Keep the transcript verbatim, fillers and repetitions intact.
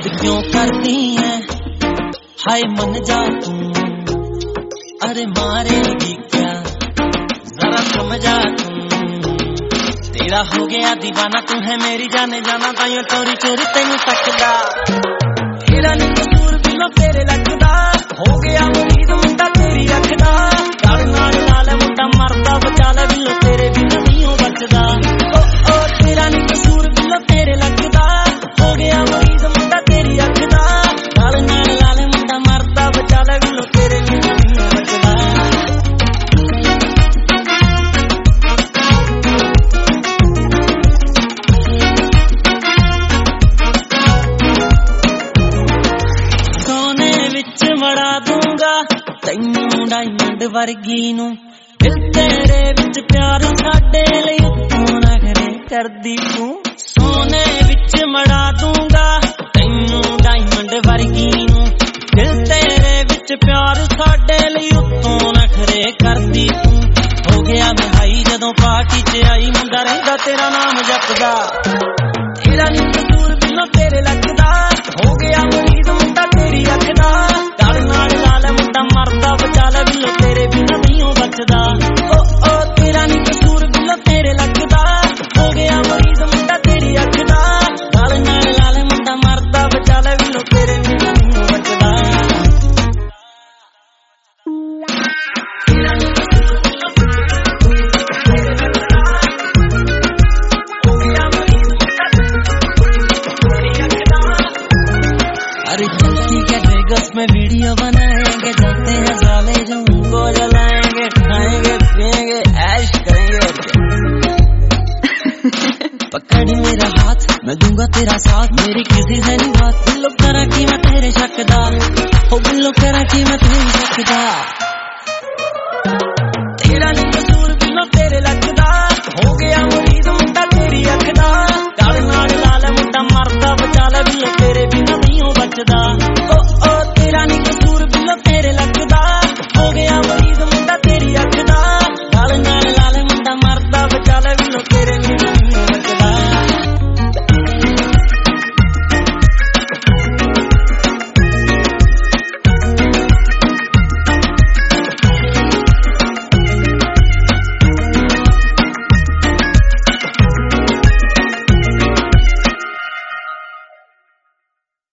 जिद क्यों करती है, हाय मन जा तू, अरे मारेगी क्या जरा समझा तू। तेरा हो गया दीवाना तू है मेरी जाने जाना, ताइयो चोरी चोरी तेनू तकदा। तेरा नहीं कसूर बिलो तेरे लगदा, हो गया मुरीद मुंडा तेरी रखदा। गल नाल लाल मुंडा मरदा, बचा ले बिलो तेरे बिना नहीं हो बचदा। ओ ओ तेरा नहीं कसूर बिलो तेरे लगदा, हो गया मुरीद मुंडा तेरी रखदा। गल नाल लाल मुंडा मरदा, बचा ले बिलो तेरे बिना नहीं हो बचदा। मड़ा दूंगा तैनू डायमंड वर्गी नू, दिल तेरे विच प्यार साडे लई तू नखरे करदी तू। सोने विच मड़ा दूंगा तैनू डायमंड वर्गी नू, दिल तेरे विच प्यार साडे लई तू नखरे करदी तू। हो गया मैं हाई जदों पार्टी च आई, मुंडा रहिंदा तेरा नाम जपदा। तेरा नी कसूर बिलो तेरे लगदा, हो गया मुरीद मुंडा तेरी रखदा। गल नाल लाल मुंडा मरदा, बचा ले बिलो तेरे बिना नहीं हो बचदा। ओ ओ तेरा नी कसूर बिलो तेरे लगदा, हो गया मुरीद मुंडा तेरी रखदा। गल नाल लाल मुंडा मरदा, बचा ले बिलो तेरे बिना नहीं हो बचदा। अरे जल्दी के ड्रेगस में वीडियो बनाएंगे, जाते हैं साले जो उनको जलाएंगे, खाएंगे पिएंगे ऐश करेंगे और पकड़ मेरा हाथ मैं दूंगा तेरा साथ, मेरी किसी से नहीं बात। बिल्लो करा की मैं तेरे शकदा, हो बिल्लो करा की मैं तेरे शकदा।